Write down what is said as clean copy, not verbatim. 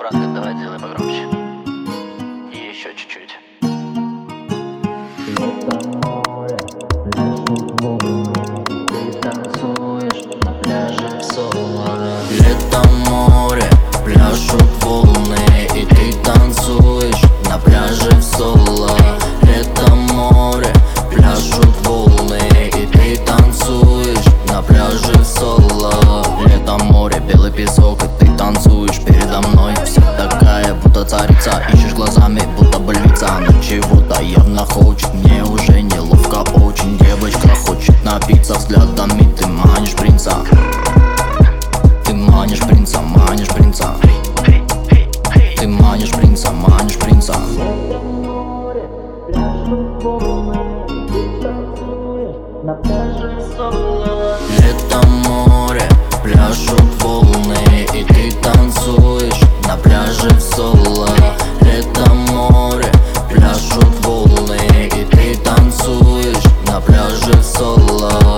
братка, давай делай погромче. И еще чуть-чуть. Это море, пляшут волны, ты танцуешь на пляже в соло. Летом море, пляшут волны, и ты танцуешь на пляже в соло. Летом море, пляшут волны, и ты танцуешь на пляже в соло. Летом море, белый песок, и ты танцуешь передо мной. Вся такая, будто царица, ищешь глазами, будто бы львица. Но чего-то явно хочет, мне уже неловко очень. Девочка хочет напиться взглядами, ты манишь принца. Ты манишь принца, манишь принца. Ты манишь принца, манишь принца. На пляже в соло. Летом море, пляшут волны, и ты танцуешь на пляже в соло. Летом море, пляшут волны, и ты танцуешь на пляже в соло.